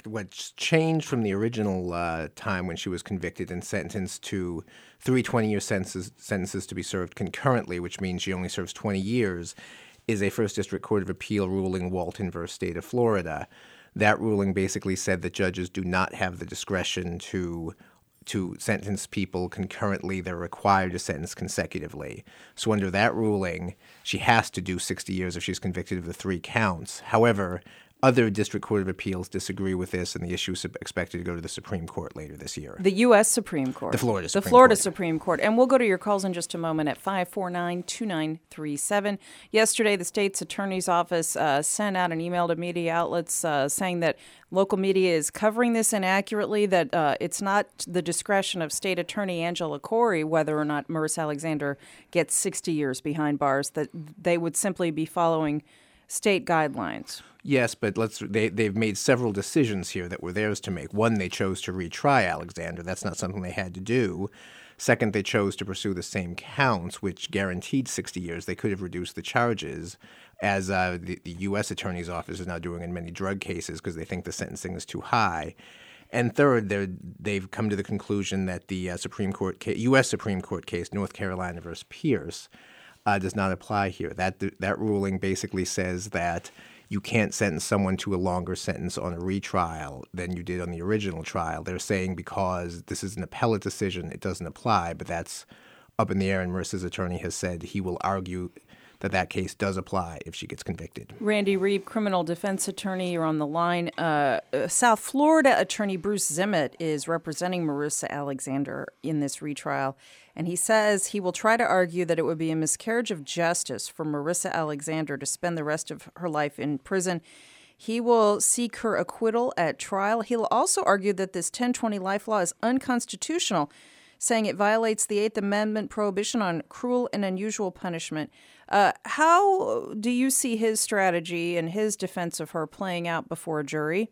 correct. What's changed from the original time when she was convicted and sentenced to 3 20-year sentences to be served concurrently, which means she only serves 20 years, is a First District Court of Appeal ruling, Walton v. State of Florida. That ruling basically said that judges do not have the discretion to sentence people concurrently. They're required to sentence consecutively. So under that ruling, she has to do 60 years if she's convicted of the 3 counts. However, other District Court of Appeals disagree with this, and the issue is expected to go to the Supreme Court later this year. The U.S. Supreme Court. The Florida Supreme Court. The Florida Supreme Court. And we'll go to your calls in just a moment at 549-2937. Yesterday, the state's attorney's office sent out an email to media outlets saying that local media is covering this inaccurately, that it's not the discretion of State Attorney Angela Corey whether or not Marissa Alexander gets 60 years behind bars, that they would simply be following state guidelines. Yes, but they've made several decisions here that were theirs to make. One, they chose to retry Alexander. That's not something they had to do. Second, they chose to pursue the same counts, which guaranteed 60 years. They could have reduced the charges, as the U.S. Attorney's Office is now doing in many drug cases because they think the sentencing is too high. And third, they've come to the conclusion that the U.S. Supreme Court case, North Carolina v. Pierce, does not apply here. That ruling basically says that you can't sentence someone to a longer sentence on a retrial than you did on the original trial. They're saying because this is an appellate decision, it doesn't apply, but that's up in the air, and Marissa's attorney has said he will argue that case does apply if she gets convicted. Randy Reeb, criminal defense attorney, you're on the line. South Florida attorney Bruce Zimmett is representing Marissa Alexander in this retrial, and he says he will try to argue that it would be a miscarriage of justice for Marissa Alexander to spend the rest of her life in prison. He will seek her acquittal at trial. He'll also argue that this 1020 life law is unconstitutional, saying it violates the Eighth Amendment prohibition on cruel and unusual punishment. How do you see his strategy and his defense of her playing out before a jury?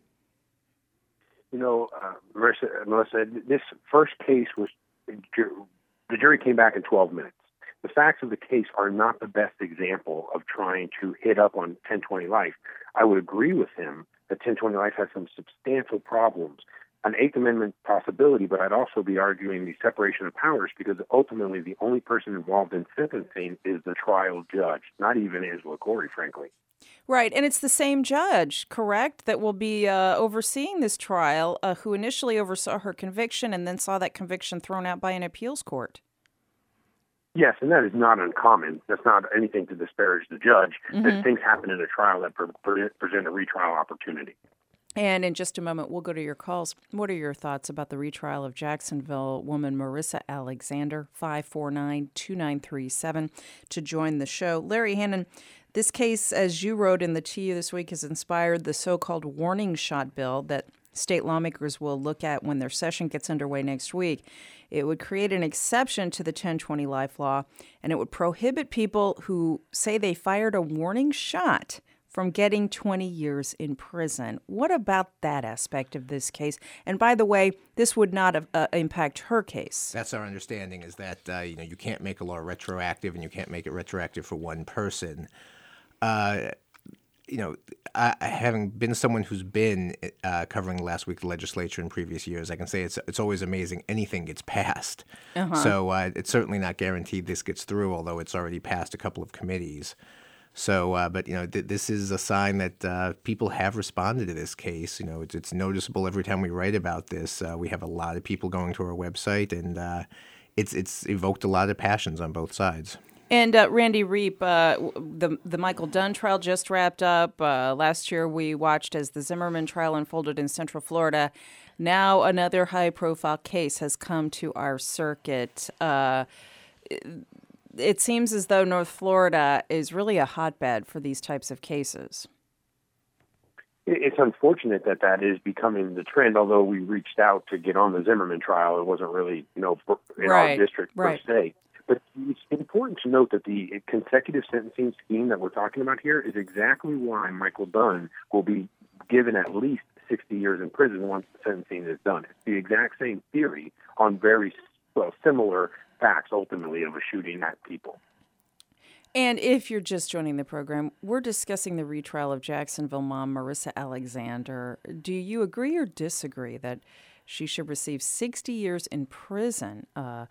Melissa, this first case was, the jury came back in 12 minutes. The facts of the case are not the best example of trying to hit up on 1020 life. I would agree with him that 1020 life has some substantial problems, an Eighth Amendment possibility, but I'd also be arguing the separation of powers because ultimately the only person involved in sentencing is the trial judge, not even Angela Corey, frankly. Right, and it's the same judge, correct, that will be overseeing this trial, who initially oversaw her conviction and then saw that conviction thrown out by an appeals court. Yes, and that is not uncommon. That's not anything to disparage the judge. That things happen in a trial that present a retrial opportunity. And in just a moment, we'll go to your calls. What are your thoughts about the retrial of Jacksonville woman Marissa Alexander? 549-2937 to join the show. Larry Hannon, this case, as you wrote in the TU this week, has inspired the so-called warning shot bill that state lawmakers will look at when their session gets underway next week. It would create an exception to the 1020 life law, and it would prohibit people who say they fired a warning shot from getting 20 years in prison. What about that aspect of this case? And by the way, this would not impact her case. That's our understanding, is that you can't make a law retroactive, and you can't make it retroactive for one person. Having been someone who's been covering last week's legislature in previous years, I can say it's always amazing anything gets passed. So it's certainly not guaranteed this gets through, although it's already passed a couple of committees. So, this is a sign that people have responded to this case. It's noticeable every time we write about this. We have a lot of people going to our website, and it's evoked a lot of passions on both sides. And Randy Reep, the Michael Dunn trial just wrapped up. Last year we watched as the Zimmerman trial unfolded in Central Florida. Now another high-profile case has come to our circuit. It seems as though North Florida is really a hotbed for these types of cases. It's unfortunate that is becoming the trend, although we reached out to get on the Zimmerman trial. It wasn't really, in our district per se. But it's important to note that the consecutive sentencing scheme that we're talking about here is exactly why Michael Dunn will be given at least 60 years in prison once the sentencing is done. It's the exact same theory on very similar facts, ultimately, of a shooting at people. And if you're just joining the program, we're discussing the retrial of Jacksonville mom Marissa Alexander. Do you agree or disagree that she should receive 60 years in prison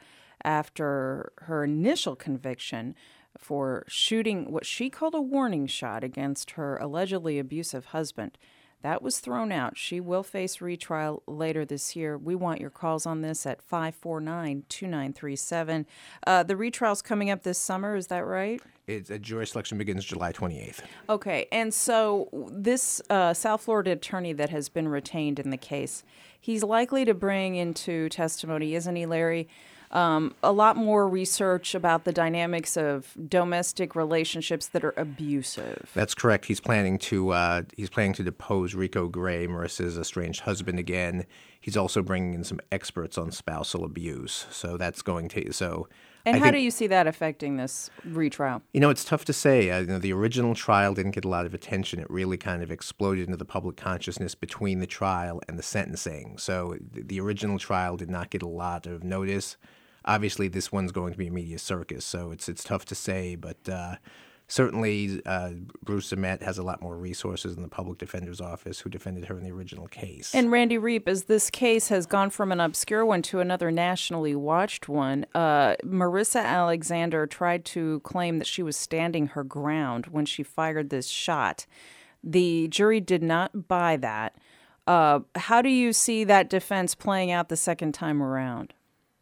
after her initial conviction for shooting what she called a warning shot against her allegedly abusive husband? That was thrown out. She will face retrial later this year. We want your calls on this at 549-2937. The retrial's coming up this summer, is that right? Jury selection begins July 28th. Okay, and so this South Florida attorney that has been retained in the case, he's likely to bring into testimony, isn't he, Larry, a lot more research about the dynamics of domestic relationships that are abusive. That's correct. He's planning to depose Rico Gray, Marissa's estranged husband, again. He's also bringing in some experts on spousal abuse. So that's going to And how do you see that affecting this retrial? It's tough to say. The original trial didn't get a lot of attention. It really kind of exploded into the public consciousness between the trial and the sentencing. So the original trial did not get a lot of notice. Obviously, this one's going to be a media circus, so it's tough to say. But certainly, Bruce Zimet has a lot more resources in the public defender's office who defended her in the original case. And Randy Reep, as this case has gone from an obscure one to another nationally watched one, Marissa Alexander tried to claim that she was standing her ground when she fired this shot. The jury did not buy that. How do you see that defense playing out the second time around?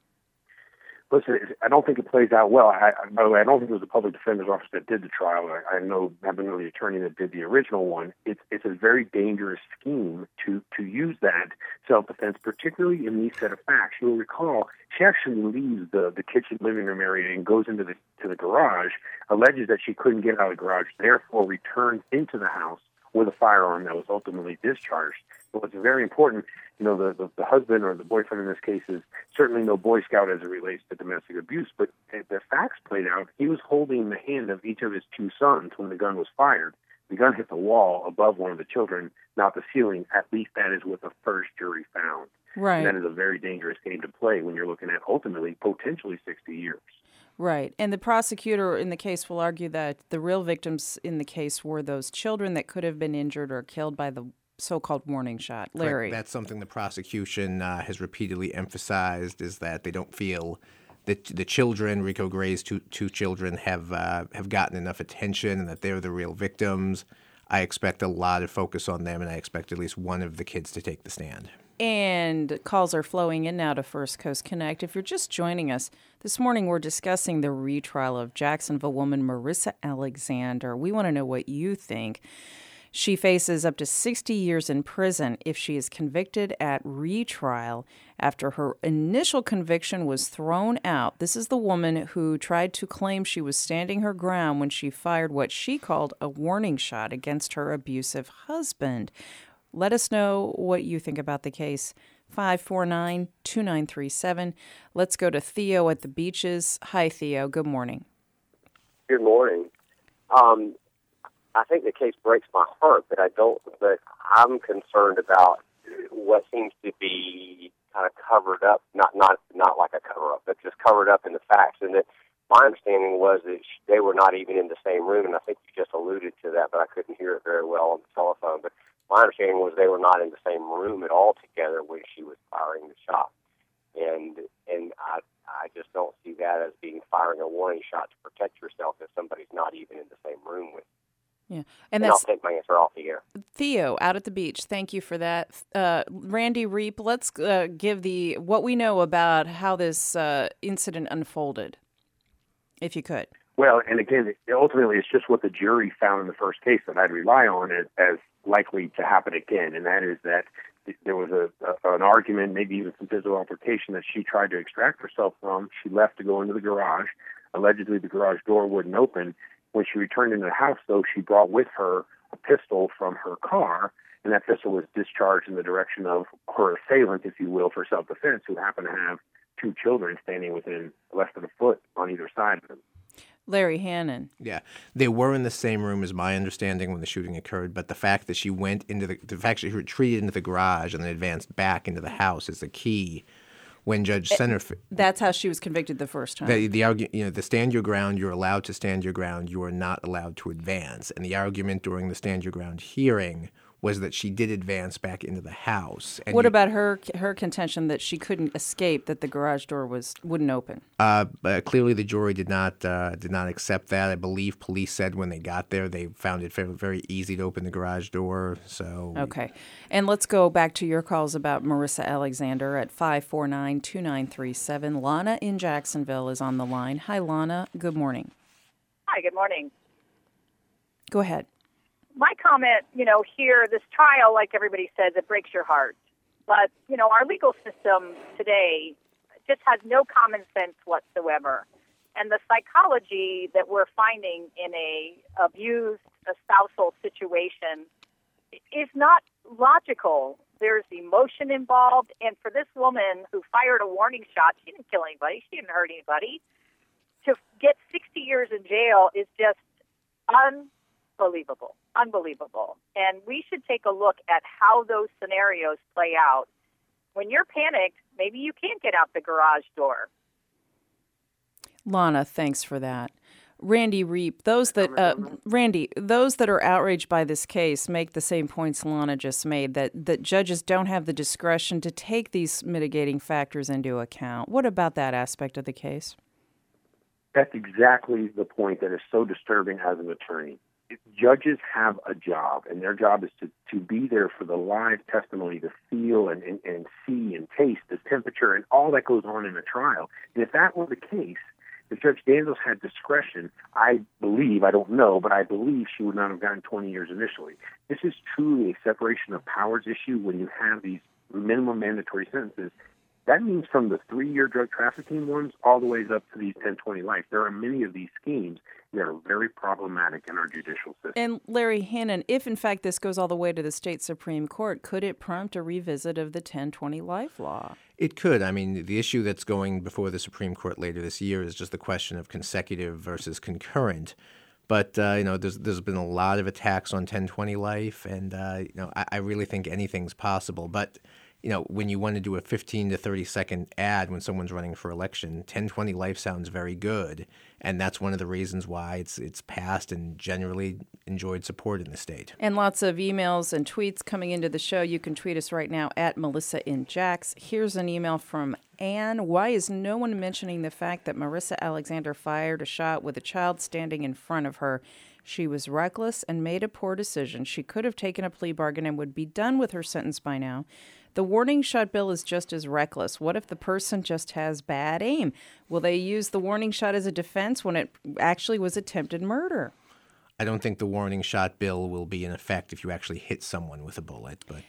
Listen, I don't think it plays out well. By the way, I don't think it was the public defender's office that did the trial. I happen to know the attorney that did the original one. It's a very dangerous scheme to use that self-defense, particularly in these set of facts. You'll recall she actually leaves the kitchen living room area and goes into the garage, alleges that she couldn't get out of the garage, therefore returns into the house with a firearm that was ultimately discharged. So it's very important. The husband or the boyfriend in this case is certainly no Boy Scout as it relates to domestic abuse, but the facts played out. He was holding the hand of each of his two sons when the gun was fired. The gun hit the wall above one of the children, not the ceiling. At least that is what the first jury found. Right. And that is a very dangerous game to play when you're looking at ultimately potentially 60 years. Right. And the prosecutor in the case will argue that the real victims in the case were those children that could have been injured or killed by the so-called warning shot. Larry. Correct. That's something the prosecution has repeatedly emphasized, is that they don't feel that the children, Rico Gray's two children, have gotten enough attention and that they're the real victims. I expect a lot of focus on them, and I expect at least one of the kids to take the stand. And calls are flowing in now to First Coast Connect. If you're just joining us, this morning we're discussing the retrial of Jacksonville woman Marissa Alexander. We want to know what you think. She faces up to 60 years in prison if she is convicted at retrial after her initial conviction was thrown out. This is the woman who tried to claim she was standing her ground when she fired what she called a warning shot against her abusive husband. Let us know what you think about the case. 549-2937. Let's go to Theo at the Beaches. Hi, Theo. Good morning. Good morning. I think the case breaks my heart, but I'm concerned about what seems to be kind of covered up, not like a cover-up, but just covered up in the facts. And that my understanding was that they were not even in the same room, and I think you just alluded to that, but I couldn't hear it very well on the telephone. But my understanding was they were not in the same room at all together when she was firing the shot. And I just don't see that as being firing a warning shot to protect yourself if somebody's not even in the same room with you. Yeah, and I'll take my answer off the air. Theo, out at the beach. Thank you for that. Randy Reep, let's give what we know about how this incident unfolded, if you could. Well, and again, ultimately, it's just what the jury found in the first case that I'd rely on as likely to happen again, and that is that there was an argument, maybe even some physical altercation that she tried to extract herself from. She left to go into the garage. Allegedly, the garage door wouldn't open. When she returned into the house, though, she brought with her a pistol from her car, and that pistol was discharged in the direction of her assailant, if you will, for self-defense, who happened to have two children standing within less than a foot on either side of them. Larry Hannon. Yeah, they were in the same room, is my understanding, when the shooting occurred. But the fact that she went into the fact that she retreated into the garage and then advanced back into the house is the key. when Judge Centerfield. That's how she was convicted the first time. The argument, the stand your ground, you're allowed to stand your ground. You are not allowed to advance. And the argument during the stand your ground hearing was that she did advance back into the house. And what about her contention that she couldn't escape, that the garage door wouldn't open? But clearly, the jury did not accept that. I believe police said when they got there, they found it very, very easy to open the garage door. So okay, and let's go back to your calls about Marissa Alexander at 549-2937. Lana in Jacksonville is on the line. Hi, Lana. Good morning. Hi. Good morning. Go ahead. My comment, here, this trial, like everybody says, it breaks your heart. But, our legal system today just has no common sense whatsoever. And the psychology that we're finding in a abused spousal situation is not logical. There's emotion involved. And for this woman who fired a warning shot, she didn't kill anybody. She didn't hurt anybody. To get 60 years in jail is just unbelievable. And we should take a look at how those scenarios play out. When you're panicked, maybe you can't get out the garage door. Lana, thanks for that. Randy Reep, those that are outraged by this case make the same points Lana just made, that judges don't have the discretion to take these mitigating factors into account. What about that aspect of the case? That's exactly the point that is so disturbing as an attorney. Judges have a job, and their job is to be there for the live testimony, to feel and see and taste the temperature and all that goes on in a trial. And if that were the case, if Judge Daniels had discretion, I don't know, but I believe she would not have gotten 20 years initially. This is truly a separation of powers issue when you have these minimum mandatory sentences. That means from the 3-year drug trafficking ones all the way up to these 10-20 life. There are many of these schemes that are very problematic in our judicial system. And Larry Hannon, if in fact this goes all the way to the state Supreme Court, could it prompt a revisit of the 10-20 life law? It could. I mean, the issue that's going before the Supreme Court later this year is just the question of consecutive versus concurrent. But, there's been a lot of attacks on 10-20 life, and, I really think anything's possible. But when you want to do a 15 to 30 second ad when someone's running for election, 10-20 life sounds very good. And that's one of the reasons why it's passed and generally enjoyed support in the state. And lots of emails and tweets coming into the show. You can tweet us right now at Melissa in Jax. Here's an email from Anne. Why is no one mentioning the fact that Marissa Alexander fired a shot with a child standing in front of her? She was reckless and made a poor decision. She could have taken a plea bargain and would be done with her sentence by now. The warning shot bill is just as reckless. What if the person just has bad aim? Will they use the warning shot as a defense when it actually was attempted murder? I don't think the warning shot bill will be in effect if you actually hit someone with a bullet. But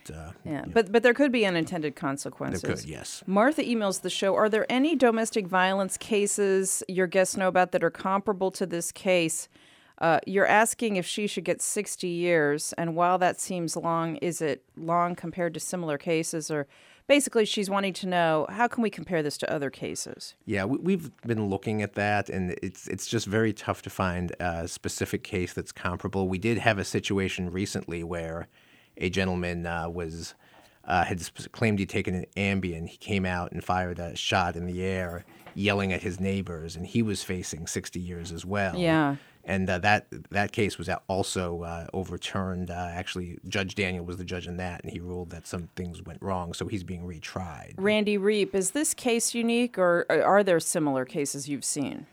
but there could be unintended consequences. There could, yes. Martha emails the show, are there any domestic violence cases your guests know about that are comparable to this case? You're asking if she should get 60 years, and while that seems long, is it long compared to similar cases? Or basically, she's wanting to know, how can we compare this to other cases? Yeah, we've been looking at that, and it's just very tough to find a specific case that's comparable. We did have a situation recently where a gentleman had claimed he'd taken an Ambien. He came out and fired a shot in the air, yelling at his neighbors, and he was facing 60 years as well. Yeah. And that case was also overturned. Actually, Judge Daniel was the judge in that, and he ruled that some things went wrong, so he's being retried. Randy Reep, is this case unique, or are there similar cases you've seen?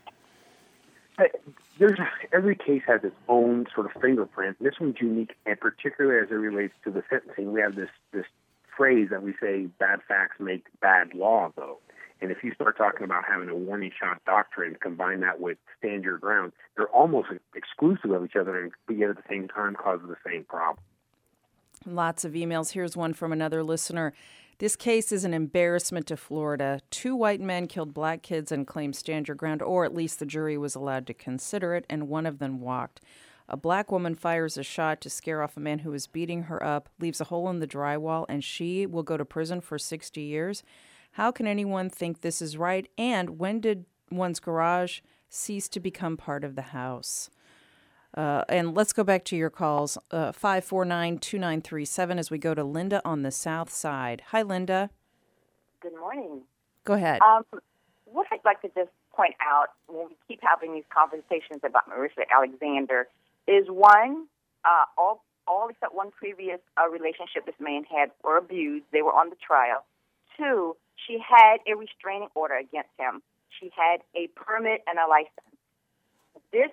Every case has its own sort of fingerprint. This one's unique, and particularly as it relates to the sentencing, we have this phrase that we say, bad facts make bad law, though. And if you start talking about having a warning shot doctrine, combine that with stand your ground, they're almost exclusive of each other and yet at the same time cause the same problem. Lots of emails. Here's one from another listener. This case is an embarrassment to Florida. 2 white men killed black kids and claimed stand your ground, or at least the jury was allowed to consider it, and one of them walked. A black woman fires a shot to scare off a man who was beating her up, leaves a hole in the drywall, and she will go to prison for 60 years. How can anyone think this is right? And when did one's garage cease to become part of the house? And let's go back to your calls, 549-2937, as we go to Linda on the south side. Hi, Linda. Good morning. Go ahead. What I'd like to just point out when we keep having these conversations about Marissa Alexander is one, all except one previous relationship this man had were abused. They were on the trial. Two, she had a restraining order against him. She had a permit and a license. This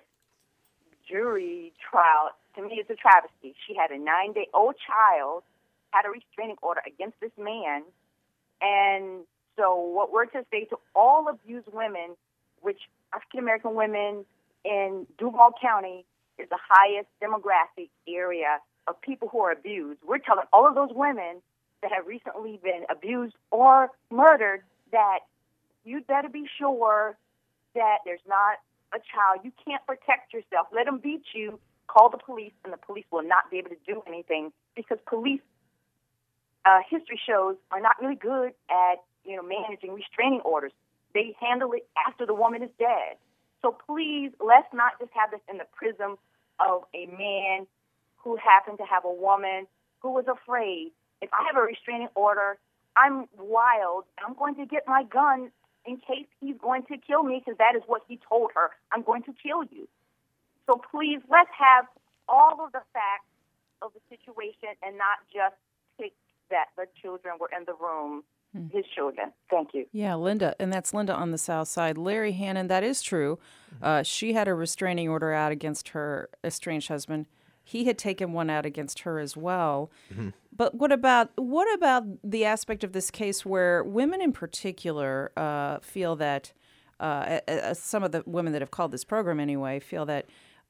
jury trial, to me, is a travesty. She had a 9-day-old child, had a restraining order against this man, and so what we're to say to all abused women, which African-American women in Duval County is the highest demographic area of people who are abused. We're telling all of those women that have recently been abused or murdered that you'd better be sure that there's not a child. You can't protect yourself. Let them beat you. Call the police, and the police will not be able to do anything because police history shows are not really good at managing restraining orders. They handle it after the woman is dead. So please, let's not just have this in the prism of a man who happened to have a woman who was afraid. If I have a restraining order, I'm wild. I'm going to get my gun in case he's going to kill me because that is what he told her. I'm going to kill you. So please, let's have all of the facts of the situation and not just pick that the children were in the room. His children. Thank you. Yeah, Linda, and that's Linda on the South Side. Larry Hannon, that is true. She had a restraining order out against her estranged husband. He had taken one out against her as well. Mm-hmm. But what about the aspect of this case where women in particular feel that some of the women that have called this program anyway feel that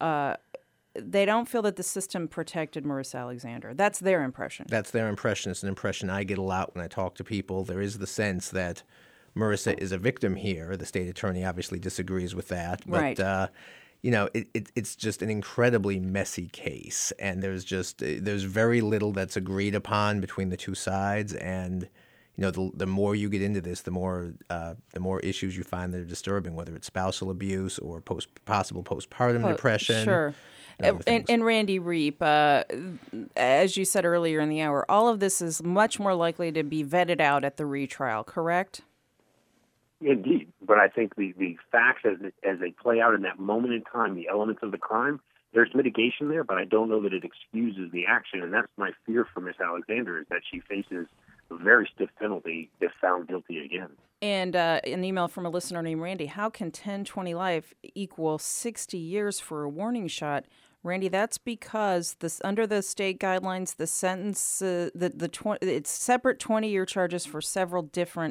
they don't feel that the system protected Marissa Alexander. That's their impression. That's their impression. It's an impression I get a lot when I talk to people. There is the sense that Marissa is a victim here. The state attorney obviously disagrees with that. But, right. It's just an incredibly messy case. And there's very little that's agreed upon between the two sides. And, the more you get into this, the more issues you find that are disturbing, whether it's spousal abuse or possible postpartum depression. Sure. And Randy Reep, as you said earlier in the hour, all of this is much more likely to be vetted out at the retrial, correct? Indeed. But I think the facts as they play out in that moment in time, the elements of the crime, there's mitigation there, but I don't know that it excuses the action. And that's my fear for Miss Alexander, is that she faces a very stiff penalty if found guilty again. And an email from a listener named Randy, how can 10-20 life equal 60 years for a warning shot? Randy, that's because under the state guidelines, the sentence, it's separate 20-year charges for several different,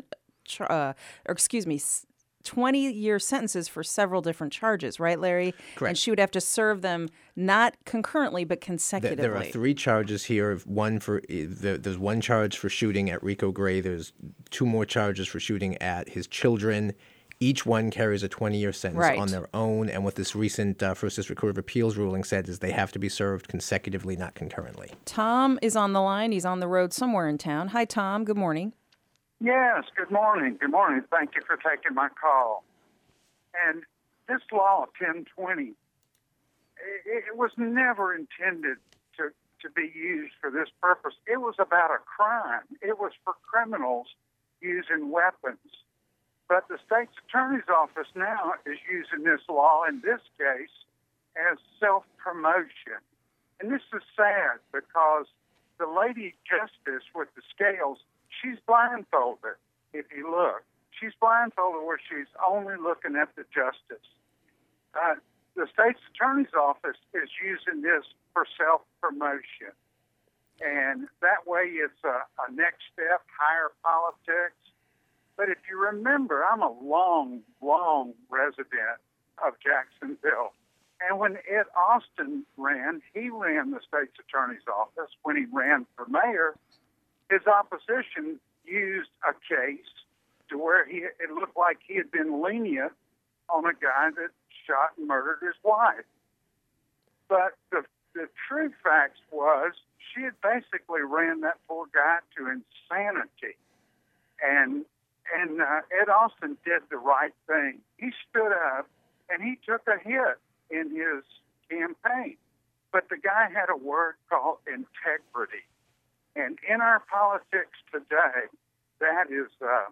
20-year sentences for several different charges, right, Larry? Correct. And she would have to serve them not concurrently but consecutively. There are 3 charges here. There's one charge for shooting at Rico Gray. There's 2 more charges for shooting at his children. Each one carries a 20-year sentence on their own. And what this recent First District Court of Appeals ruling said is they have to be served consecutively, not concurrently. Tom is on the line. He's on the road somewhere in town. Hi, Tom. Good morning. Yes, good morning. Good morning. Thank you for taking my call. And this law, 1020, it was never intended to be used for this purpose. It was about a crime. It was for criminals using weapons. But the state's attorney's office now is using this law, in this case, as self-promotion. And this is sad because the lady justice with the scales, she's blindfolded, if you look. She's blindfolded where she's only looking at the justice. The state's attorney's office is using this for self-promotion. And that way it's a next step, higher politics. But if you remember, I'm a long, long resident of Jacksonville. And when Ed Austin ran, he ran the state's attorney's office. When he ran for mayor, his opposition used a case to where it looked like he had been lenient on a guy that shot and murdered his wife. But the true facts was she had basically ran that poor guy to insanity. And Ed Austin did the right thing. He stood up and he took a hit in his campaign. But the guy had a word called integrity. And in our politics today, that is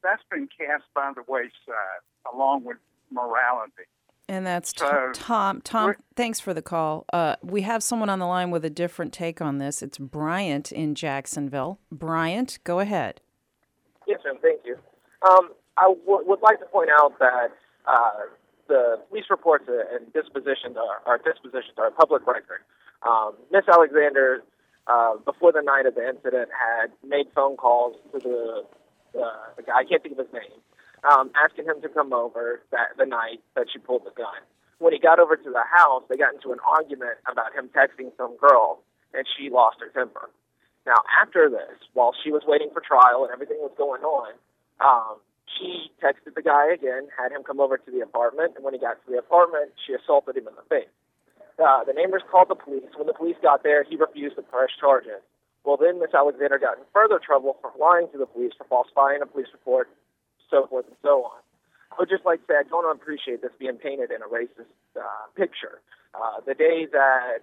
that's been cast by the wayside, along with morality. And that's So, Tom. Tom, thanks for the call. We have someone on the line with a different take on this. It's Bryant in Jacksonville. Bryant, go ahead. Yes, ma'am. Thank you. I would like to point out that the police reports and dispositions are a public record. Miss Alexander, before the night of the incident, had made phone calls to the guy, I can't think of his name, asking him to come over the night that she pulled the gun. When he got over to the house, they got into an argument about him texting some girl, and she lost her temper. Now, after this, while she was waiting for trial and everything was going on, she texted the guy again, had him come over to the apartment, and when he got to the apartment, she assaulted him in the face. The neighbors called the police. When the police got there, he refused to press charges. Well, then Miss Alexander got in further trouble for lying to the police, for falsifying a police report, so forth and so on. I would just like to say I don't appreciate this being painted in a racist picture. The day that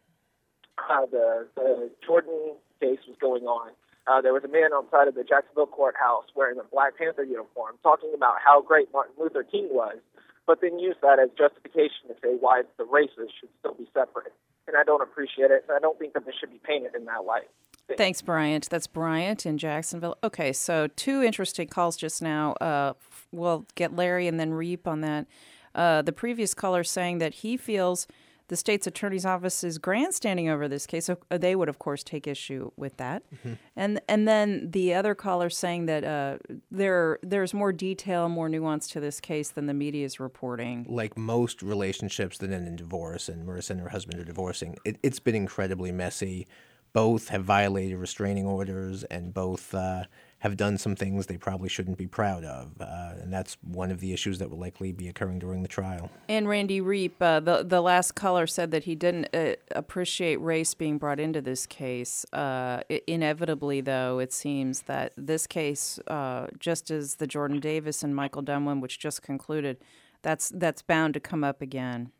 the Jordan case was going on, there was a man outside of the Jacksonville courthouse wearing a Black Panther uniform talking about how great Martin Luther King was, but then used that as justification to say why the races should still be separate. And I don't appreciate it, and I don't think that this should be painted in that light. Thanks, Bryant. That's Bryant in Jacksonville. Okay, so two interesting calls just now. We'll get Larry and then Reap on that. The previous caller saying that he feels the state's attorney's office is grandstanding over this case. So they would, of course, take issue with that. Mm-hmm. And then the other caller saying that there's more detail, more nuance to this case than the media is reporting. Like most relationships that end in divorce, and Marissa and her husband are divorcing, it's been incredibly messy. Both have violated restraining orders, and both have done some things they probably shouldn't be proud of. And that's one of the issues that will likely be occurring during the trial. And Randy Reap, the last caller said that he didn't appreciate race being brought into this case. Inevitably, though, it seems that this case, just as the Jordan Davis and Michael Dunn one, which just concluded, that's bound to come up again.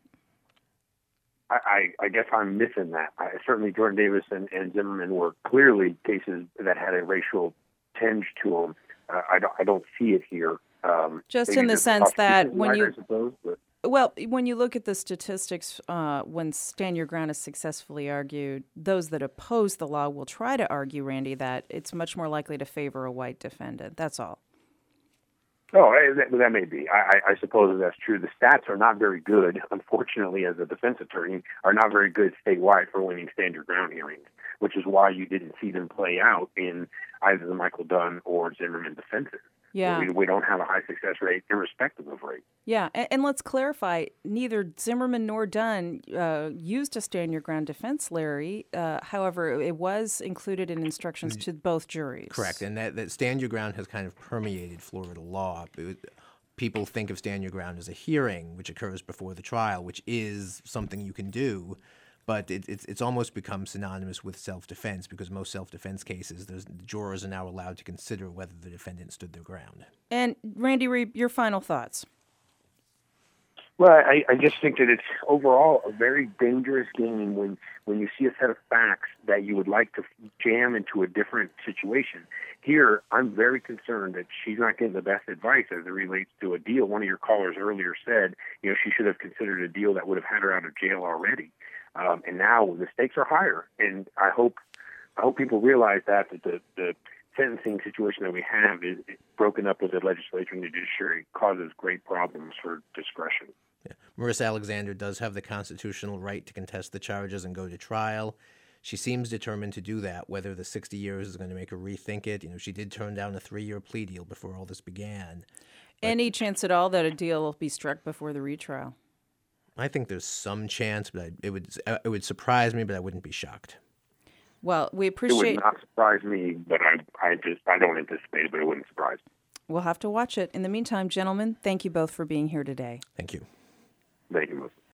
I guess I'm missing that. Certainly Jordan Davis and Zimmerman were clearly cases that had a racial tinge to them. I don't see it here. Just in the sense that when you... I suppose, but. Well, when you look at the statistics, when Stand Your Ground is successfully argued, those that oppose the law will try to argue, Randy, that it's much more likely to favor a white defendant. That's all. Oh, that may be. I suppose that's true. The stats are not very good, unfortunately, as a defense attorney, are not very good statewide for winning Stand Your Ground hearings, which is why you didn't see them play out in either the Michael Dunn or Zimmerman defenses. Yeah. We don't have a high success rate irrespective of rate. Yeah, and let's clarify, neither Zimmerman nor Dunn used a Stand Your Ground defense, Larry. However, it was included in instructions to both juries. Correct, and that Stand Your Ground has kind of permeated Florida law. People think of Stand Your Ground as a hearing, which occurs before the trial, which is something you can do. But it's almost become synonymous with self-defense, because most self-defense cases, the jurors are now allowed to consider whether the defendant stood their ground. And Randy Reap, your final thoughts? Well, I just think that it's overall a very dangerous game when you see a set of facts that you would like to jam into a different situation. Here, I'm very concerned that she's not getting the best advice as it relates to a deal. One of your callers earlier said, she should have considered a deal that would have had her out of jail already. And now the stakes are higher, and I hope people realize that the sentencing situation that we have is broken up with the legislature and the judiciary causes great problems for discretion. Yeah. Marissa Alexander does have the constitutional right to contest the charges and go to trial. She seems determined to do that. Whether the 60 years is going to make her rethink it, she did turn down a 3-year plea deal before all this began. Any chance at all that a deal will be struck before the retrial? I think there's some chance, but it would surprise me, but I wouldn't be shocked. Well, we appreciate... It would not surprise me, but I don't anticipate it, but it wouldn't surprise me. We'll have to watch it. In the meantime, gentlemen, thank you both for being here today. Thank you. Thank you, Melissa.